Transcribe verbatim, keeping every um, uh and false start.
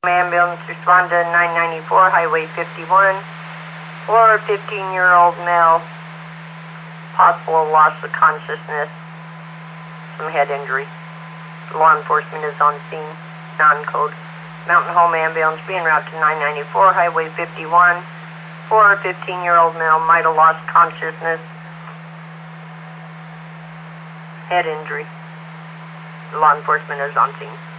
Ambulance respond to nine ninety-four, Highway fifty-one, for a fifteen-year-old male, possible loss of consciousness, some head injury. Law enforcement is on scene, non-code. Mountain Home Ambulance being route to nine ninety-four, Highway fifty-one, for a fifteen-year-old male, might have lost consciousness, head injury. Law enforcement is on scene.